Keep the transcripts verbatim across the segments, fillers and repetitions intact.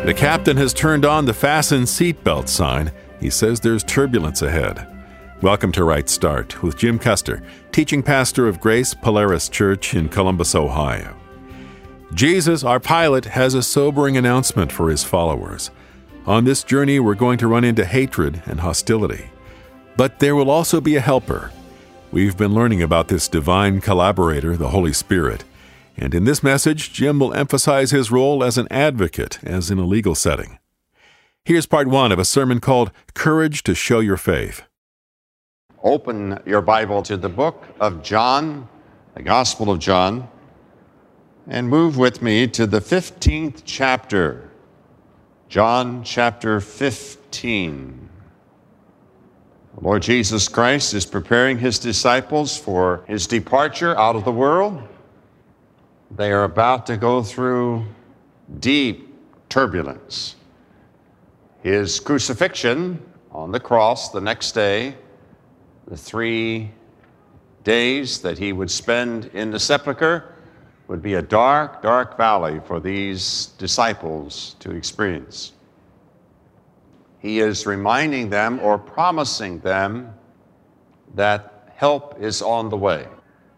The captain has turned on the fasten seatbelt sign. He says there's turbulence ahead. Welcome to Right Start with Jim Custer, teaching pastor of Grace Polaris Church in Columbus, Ohio. Jesus, our pilot, has a sobering announcement for his followers. On this journey, we're going to run into hatred and hostility. But there will also be a helper. We've been learning about this divine collaborator, the Holy Spirit. And in this message, Jim will emphasize his role as an advocate, as in a legal setting. Here's part one of a sermon called Courage to Show Your Faith. Open your Bible to the book of John, the Gospel of John, and move with me to the fifteenth chapter. John chapter fifteen. The Lord Jesus Christ is preparing his disciples for his departure out of the world. They are about to go through deep turbulence. His crucifixion on the cross the next day, the three days that he would spend in the sepulcher, would be a dark, dark valley for these disciples to experience. He is reminding them or promising them that help is on the way.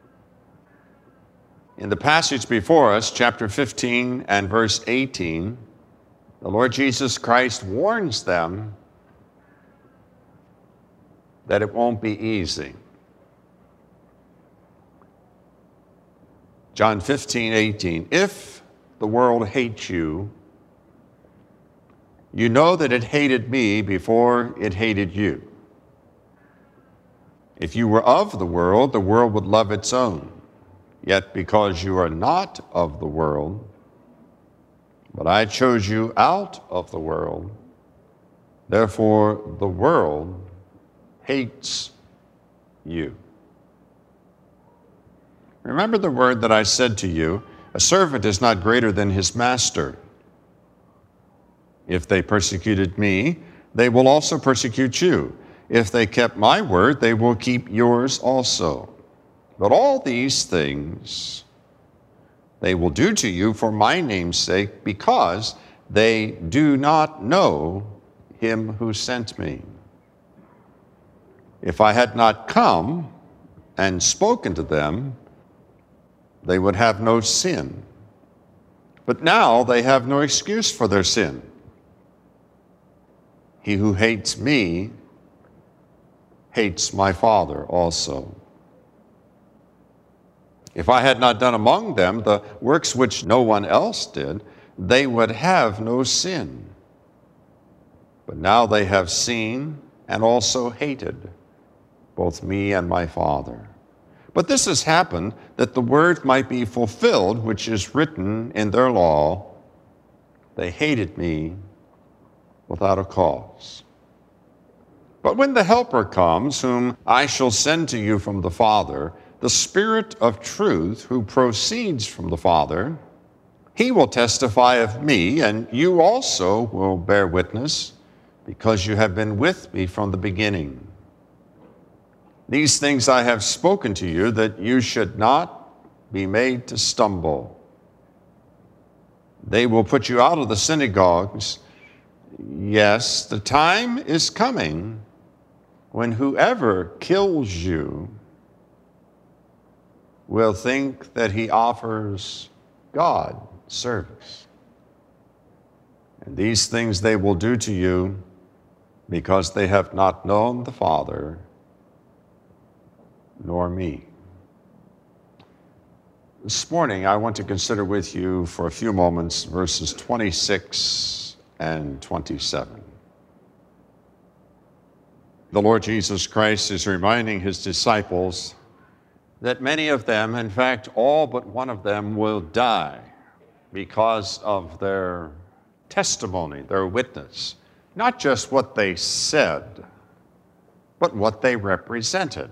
In the passage before us, chapter fifteen and verse eighteen, the Lord Jesus Christ warns them that it won't be easy. John fifteen, eighteen, if the world hates you, you know that it hated me before it hated you. If you were of the world, the world would love its own. Yet because you are not of the world, but I chose you out of the world, therefore the world hates you. Remember the word that I said to you, a servant is not greater than his master. If they persecuted me, they will also persecute you. If they kept my word, they will keep yours also. But all these things they will do to you for my name's sake, because they do not know him who sent me. If I had not come and spoken to them, they would have no sin. But now they have no excuse for their sin. He who hates me hates my Father also. If I had not done among them the works which no one else did, they would have no sin. But now they have seen and also hated both me and my Father. But this has happened that the word might be fulfilled, which is written in their law, they hated me without a cause. But when the Helper comes, whom I shall send to you from the Father, the Spirit of truth who proceeds from the Father, he will testify of me, and you also will bear witness, because you have been with me from the beginning. These things I have spoken to you, that you should not be made to stumble. They will put you out of the synagogues. Yes, the time is coming when whoever kills you will think that he offers God service. And these things they will do to you because they have not known the Father nor me. This morning, I want to consider with you for a few moments verses twenty-six and twenty-seven. The Lord Jesus Christ is reminding his disciples that many of them, in fact, all but one of them, will die because of their testimony, their witness. Not just what they said, but what they represented.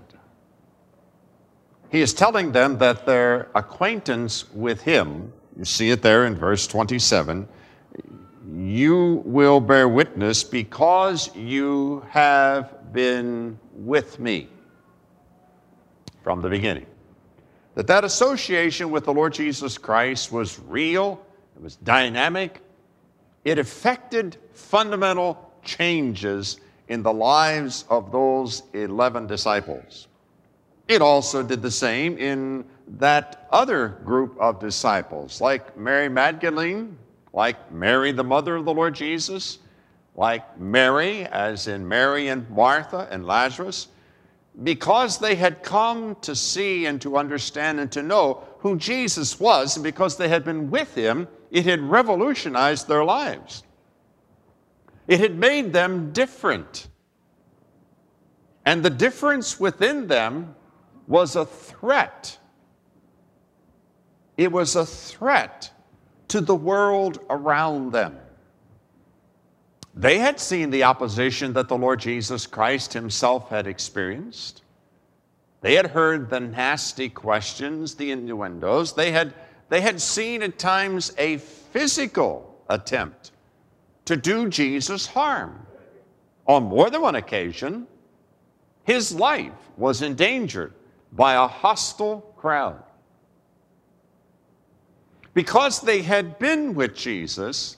He is telling them that their acquaintance with him, you see it there in verse twenty-seven, you will bear witness because you have been with me from the beginning. That that association with the Lord Jesus Christ was real, it was dynamic, It affected fundamental changes in the lives of those eleven disciples. It also did the same in that other group of disciples, like Mary Magdalene, like Mary, the mother of the Lord Jesus, like Mary, as in Mary and Martha and Lazarus, because they had come to see and to understand and to know who Jesus was, and because they had been with him, it had revolutionized their lives. It had made them different. And the difference within them was a threat. It was a threat to the world around them. They had seen the opposition that the Lord Jesus Christ himself had experienced. They had heard the nasty questions, the innuendos. They had, they had seen at times a physical attempt to do Jesus harm. On more than one occasion, his life was endangered by a hostile crowd. Because they had been with Jesus,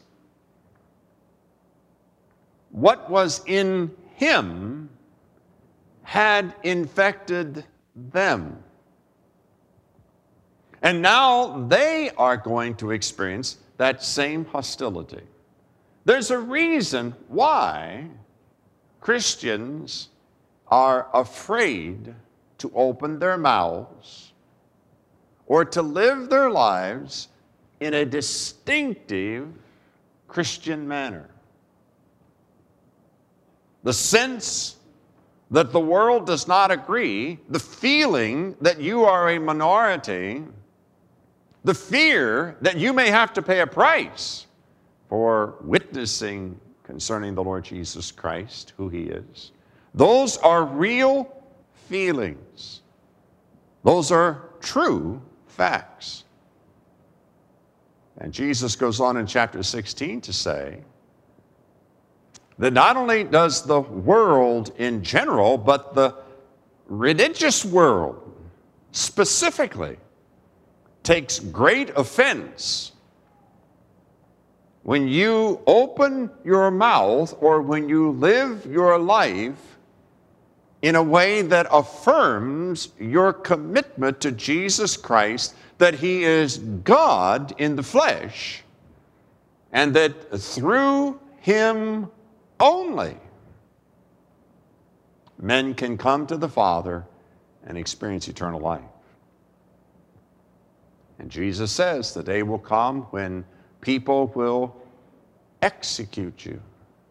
what was in him had infected them. And now they are going to experience that same hostility. There's a reason why Christians are afraid to open their mouths or to live their lives in a distinctive Christian manner. The sense that the world does not agree, the feeling that you are a minority, the fear that you may have to pay a price for witnessing concerning the Lord Jesus Christ, who he is. Those are real feelings. Those are true facts. And Jesus goes on in chapter sixteen to say that not only does the world in general, but the religious world specifically takes great offense when you open your mouth or when you live your life in a way that affirms your commitment to Jesus Christ, that he is God in the flesh, and that through him only men can come to the Father and experience eternal life. And Jesus says the day will come when people will execute you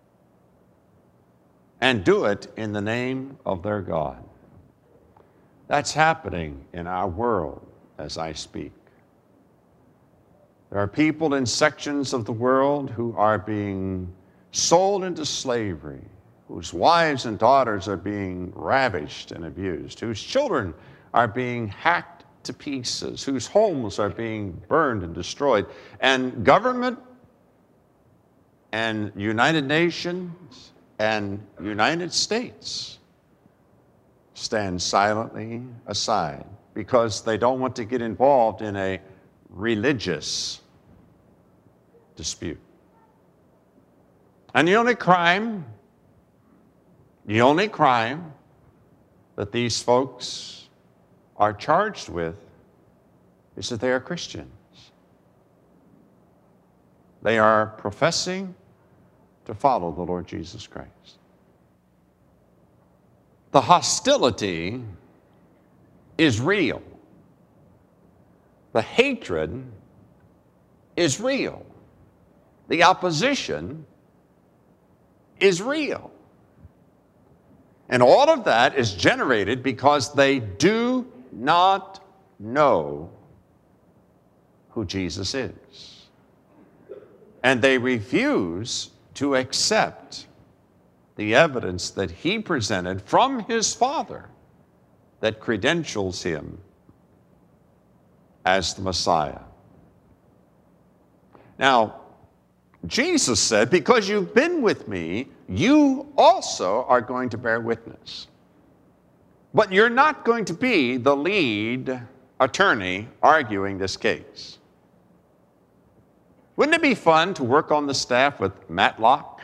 and do it in the name of their God. That's happening in our world as I speak. There are people in sections of the world who are being sold into slavery, whose wives and daughters are being ravished and abused, whose children are being hacked to pieces, whose homes are being burned and destroyed. And government and United Nations and United States stand silently aside because they don't want to get involved in a religious dispute. And the only crime, the only crime that these folks are charged with is that they are Christians. They are professing to follow the Lord Jesus Christ. The hostility is real. The hatred is real. The opposition is real. And all of that is generated because they do not know who Jesus is. And they refuse to accept the evidence that he presented from his Father that credentials him as the Messiah. Now, Jesus said, because you've been with me, you also are going to bear witness. But you're not going to be the lead attorney arguing this case. Wouldn't it be fun to work on the staff with Matlock?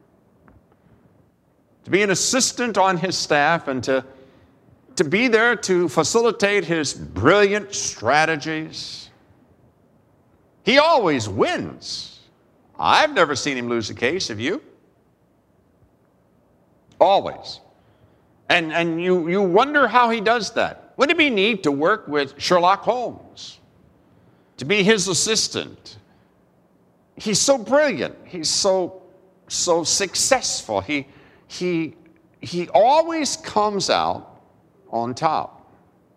To be an assistant on his staff and to, to be there to facilitate his brilliant strategies? He always wins. I've never seen him lose a case, have you? Always. And, and you, you wonder how he does that. Wouldn't it be neat to work with Sherlock Holmes, to be his assistant? He's so brilliant. He's so, so successful. He, he, he always comes out on top.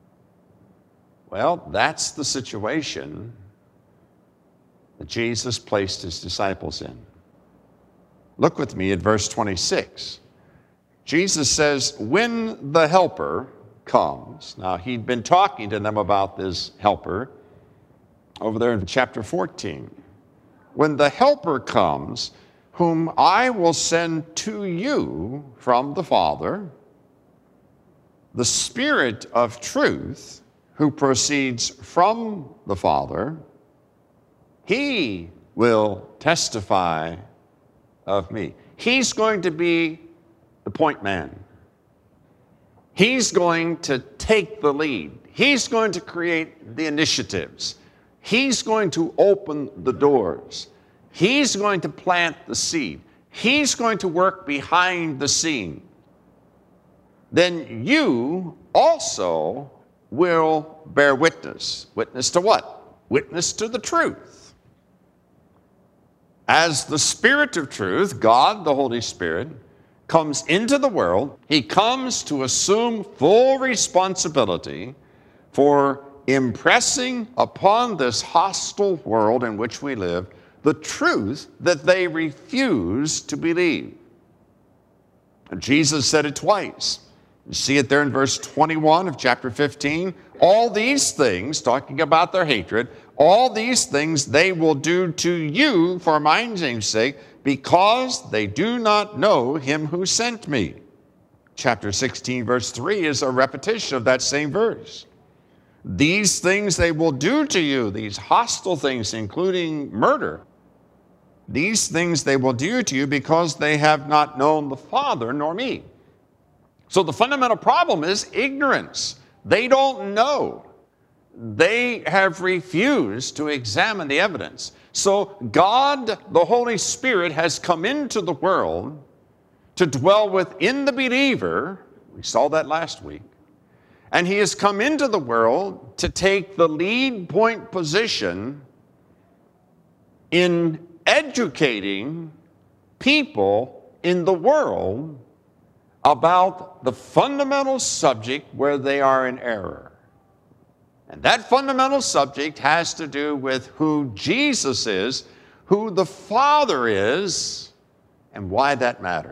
Well, that's the situation that Jesus placed his disciples in. Look with me at verse twenty-six. Jesus says, when the Helper comes, now he'd been talking to them about this Helper over there in chapter fourteen. When the Helper comes, whom I will send to you from the Father, the Spirit of truth, who proceeds from the Father, he will testify of me. He's going to be the point man. He's going to take the lead. He's going to create the initiatives. He's going to open the doors. He's going to plant the seed. He's going to work behind the scene. Then you also will bear witness. Witness to what? Witness to the truth. As the Spirit of truth, God, the Holy Spirit, comes into the world, he comes to assume full responsibility for impressing upon this hostile world in which we live the truth that they refuse to believe. And Jesus said it twice. You see it there in verse twenty-one of chapter fifteen. All these things, talking about their hatred, all these things they will do to you for my name's sake, because they do not know him who sent me. Chapter sixteen, verse three is a repetition of that same verse. These things they will do to you, these hostile things, including murder. These things they will do to you because they have not known the Father nor me. So the fundamental problem is ignorance. They don't know. They have refused to examine the evidence. So God, the Holy Spirit, has come into the world to dwell within the believer. We saw that last week. And he has come into the world to take the lead point position in educating people in the world about the fundamental subject where they are in error. And that fundamental subject has to do with who Jesus is, who the Father is, and why that matters.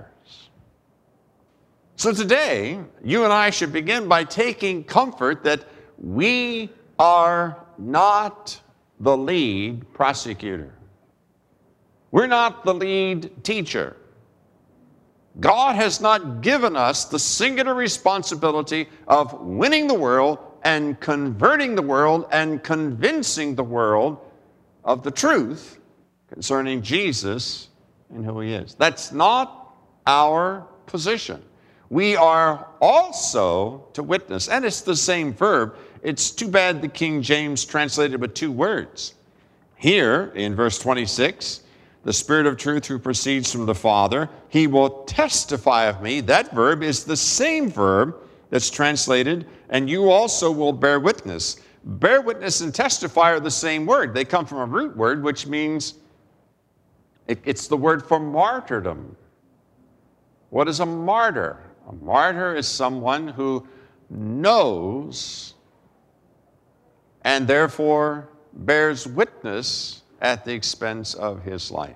So today, you and I should begin by taking comfort that we are not the lead prosecutor. We're not the lead teacher. God has not given us the singular responsibility of winning the world and converting the world and convincing the world of the truth concerning Jesus and who he is. That's not our position. We are also to witness, and it's the same verb. It's too bad the King James translated with two words. Here in verse twenty-six, the Spirit of truth who proceeds from the Father, he will testify of me. That verb is the same verb that's translated, and you also will bear witness. Bear witness and testify are the same word. They come from a root word, which means it, it's the word for martyrdom. What is a martyr? A martyr is someone who knows and therefore bears witness at the expense of his life.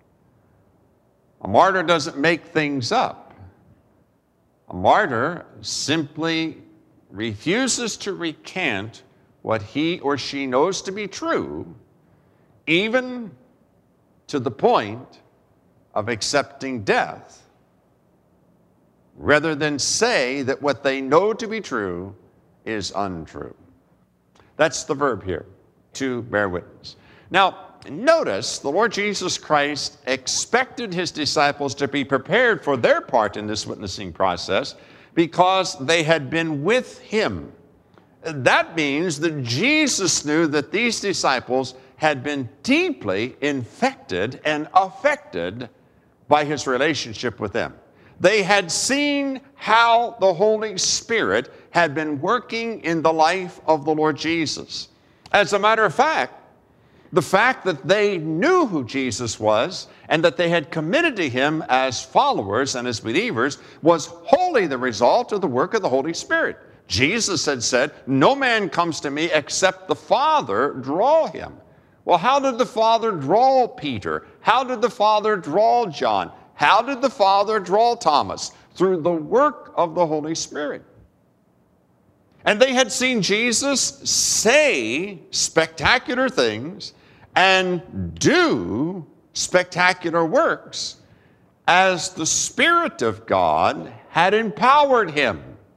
A martyr doesn't make things up. A martyr simply refuses to recant what he or she knows to be true, even to the point of accepting death, rather than say that what they know to be true is untrue. That's the verb here, to bear witness. Now, notice the Lord Jesus Christ expected his disciples to be prepared for their part in this witnessing process because they had been with him. That means that Jesus knew that these disciples had been deeply infected and affected by his relationship with them. They had seen how the Holy Spirit had been working in the life of the Lord Jesus. As a matter of fact, the fact that they knew who Jesus was and that they had committed to him as followers and as believers was wholly the result of the work of the Holy Spirit. Jesus had said, "No man comes to me except the Father draw him." Well, how did the Father draw Peter? How did the Father draw John? How did the Father draw Thomas? Through the work of the Holy Spirit. And they had seen Jesus say spectacular things and do spectacular works as the Spirit of God had empowered him.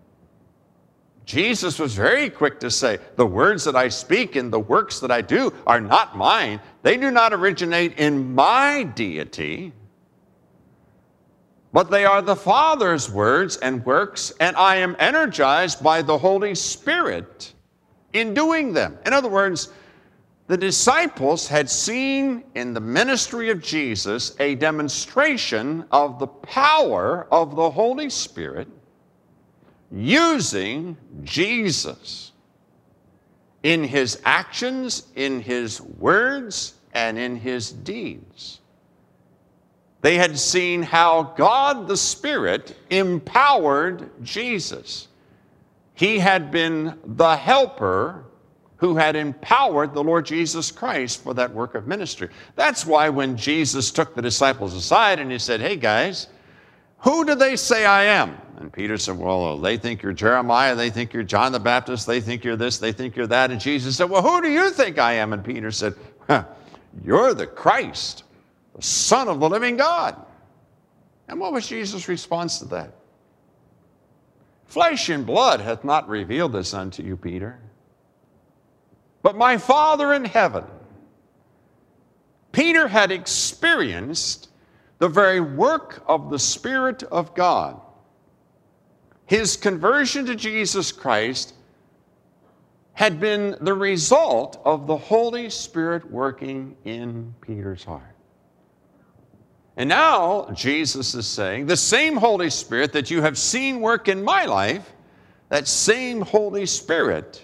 Jesus was very quick to say, "The words that I speak and the works that I do are not mine. They do not originate in my deity, but they are the Father's words and works, and I am energized by the Holy Spirit in doing them." In other words, the disciples had seen in the ministry of Jesus a demonstration of the power of the Holy Spirit using Jesus in his actions, in his words, and in his deeds. They had seen how God the Spirit empowered Jesus. He had been the helper who had empowered the Lord Jesus Christ for that work of ministry. That's why when Jesus took the disciples aside and he said, "Hey guys, who do they say I am?" And Peter said, "Well, they think you're Jeremiah, they think you're John the Baptist, they think you're this, they think you're that." And Jesus said, "Well, who do you think I am?" And Peter said, huh, "You're the Christ, the Son of the living God." And what was Jesus' response to that? "Flesh and blood hath not revealed this unto you, Peter, but my Father in heaven." Peter had experienced the very work of the Spirit of God. His conversion to Jesus Christ had been the result of the Holy Spirit working in Peter's heart. And now Jesus is saying, the same Holy Spirit that you have seen work in my life, that same Holy Spirit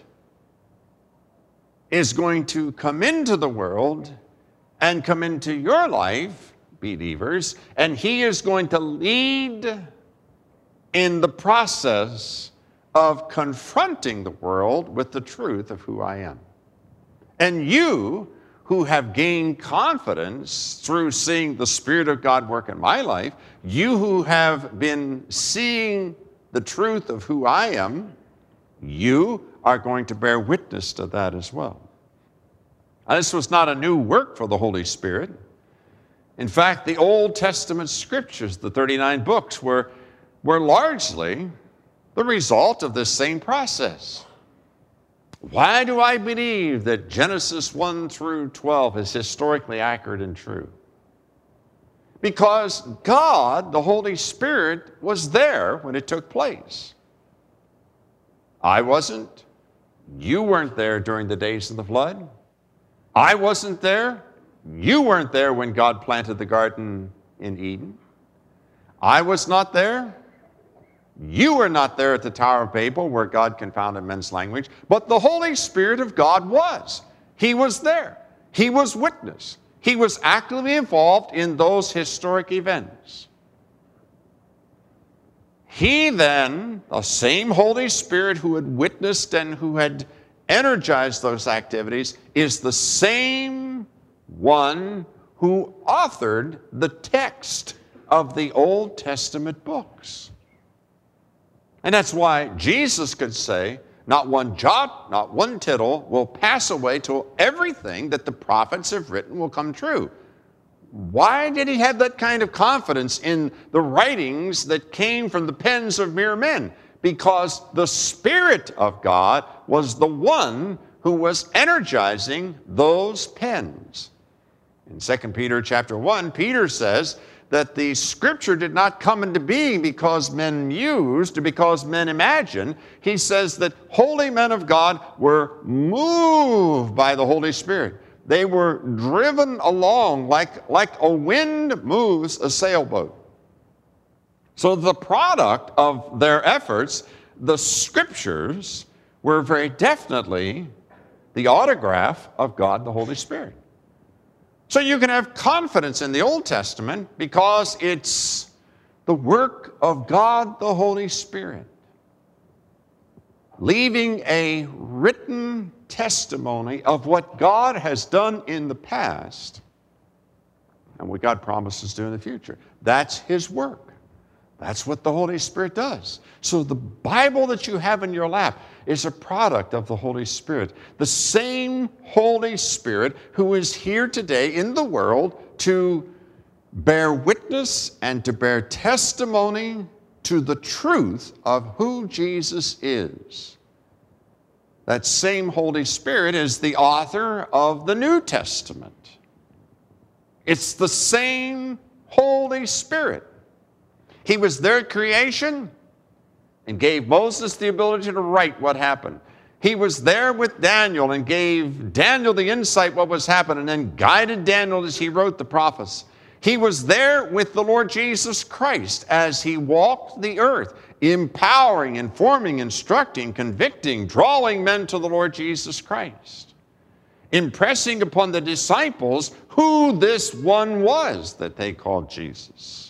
is going to come into the world and come into your life, believers, and he is going to lead in the process of confronting the world with the truth of who I am. And you who have gained confidence through seeing the Spirit of God work in my life, you who have been seeing the truth of who I am, you are going to bear witness to that as well. Now, this was not a new work for the Holy Spirit. In fact, the Old Testament scriptures, the thirty-nine books, were, were largely the result of this same process. Why do I believe that Genesis one through twelve is historically accurate and true? Because God, the Holy Spirit, was there when it took place. I wasn't. You weren't there during the days of the flood. I wasn't there. You weren't there when God planted the garden in Eden. I was not there. You were not there at the Tower of Babel where God confounded men's language, but the Holy Spirit of God was. He was there. He was witness. He was actively involved in those historic events. He then, the same Holy Spirit who had witnessed and who had energized those activities, is the same one who authored the text of the Old Testament books. And that's why Jesus could say, not one jot, not one tittle will pass away till everything that the prophets have written will come true. Why did he have that kind of confidence in the writings that came from the pens of mere men? Because the Spirit of God was the one who was energizing those pens. In Second Peter chapter one, Peter says that the Scripture did not come into being because men mused or because men imagined. He says that holy men of God were moved by the Holy Spirit. They were driven along like, like a wind moves a sailboat. So the product of their efforts, the Scriptures, were very definitely the autograph of God the Holy Spirit. So you can have confidence in the Old Testament because it's the work of God the Holy Spirit, leaving a written testimony of what God has done in the past and what God promises to do in the future. That's His work. That's what the Holy Spirit does. So the Bible that you have in your lap is a product of the Holy Spirit. The same Holy Spirit who is here today in the world to bear witness and to bear testimony to the truth of who Jesus is. That same Holy Spirit is the author of the New Testament. It's the same Holy Spirit. He was there at creation and gave Moses the ability to write what happened. He was there with Daniel and gave Daniel the insight what was happening and then guided Daniel as he wrote the prophets. He was there with the Lord Jesus Christ as He walked the earth, empowering, informing, instructing, convicting, drawing men to the Lord Jesus Christ, impressing upon the disciples who this one was that they called Jesus.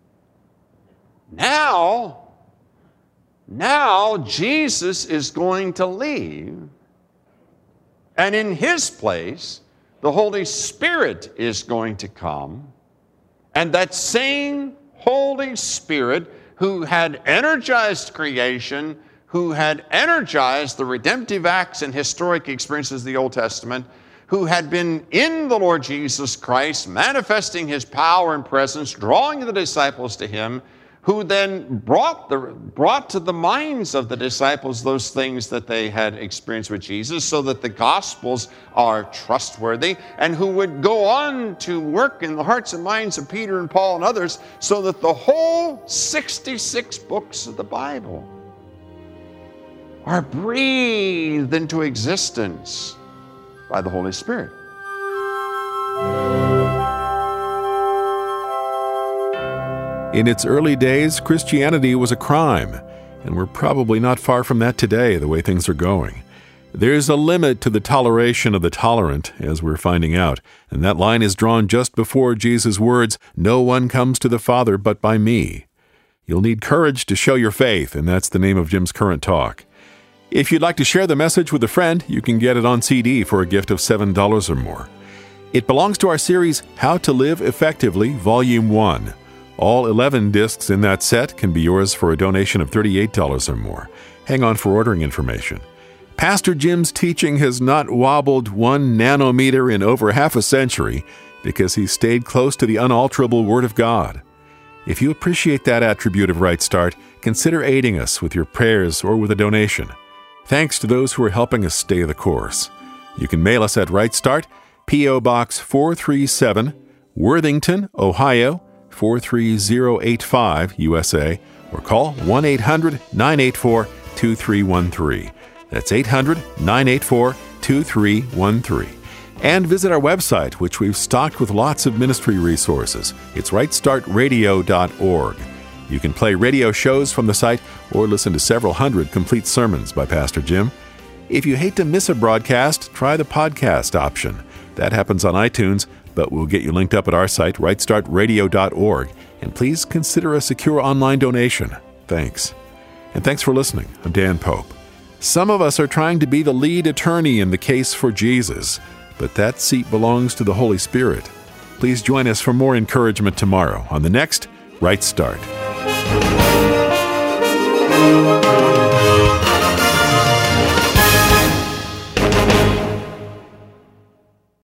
Now, now Jesus is going to leave, and in His place, the Holy Spirit is going to come, and that same Holy Spirit who had energized creation, who had energized the redemptive acts and historic experiences of the Old Testament, who had been in the Lord Jesus Christ, manifesting His power and presence, drawing the disciples to Him, who then brought, the, brought to the minds of the disciples those things that they had experienced with Jesus so that the Gospels are trustworthy, and who would go on to work in the hearts and minds of Peter and Paul and others so that the whole sixty-six books of the Bible are breathed into existence by the Holy Spirit. In its early days, Christianity was a crime, and we're probably not far from that today, the way things are going. There's a limit to the toleration of the tolerant, as we're finding out, and that line is drawn just before Jesus' words, "No one comes to the Father but by me." You'll need courage to show your faith, and that's the name of Jim's current talk. If you'd like to share the message with a friend, you can get it on C D for a gift of seven dollars or more. It belongs to our series, How to Live Effectively, Volume one. All eleven discs in that set can be yours for a donation of thirty-eight dollars or more. Hang on for ordering information. Pastor Jim's teaching has not wobbled one nanometer in over half a century because he stayed close to the unalterable Word of God. If you appreciate that attribute of Right Start, consider aiding us with your prayers or with a donation. Thanks to those who are helping us stay the course. You can mail us at Right Start, P O Box four three seven, Worthington, Ohio, four three zero eight five, U S A, or call one eight hundred nine eight four two three one three. That's eight hundred nine eight four two three one three. And visit our website, which we've stocked with lots of ministry resources. It's right start radio dot org. You can play radio shows from the site or listen to several hundred complete sermons by Pastor Jim. If you hate to miss a broadcast, try the podcast option. That happens on iTunes, but we'll get you linked up at our site, right start radio dot org. And please consider a secure online donation. Thanks. And thanks for listening. I'm Dan Pope. Some of us are trying to be the lead attorney in the case for Jesus, but that seat belongs to the Holy Spirit. Please join us for more encouragement tomorrow on the next Right Start.